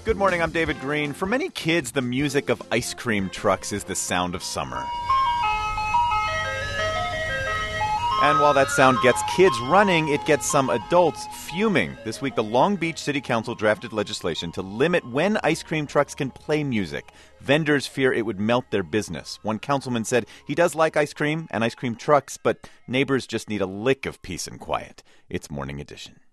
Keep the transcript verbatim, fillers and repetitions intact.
Good morning, I'm David Green. For many kids, the music of ice cream trucks is the sound of summer. And while that sound gets kids running, it gets some adults fuming. This week, the Long Beach City Council drafted legislation to limit when ice cream trucks can play music. Vendors fear it would melt their business. One councilman said he does like ice cream and ice cream trucks, but neighbors just need a lick of peace and quiet. It's Morning Edition.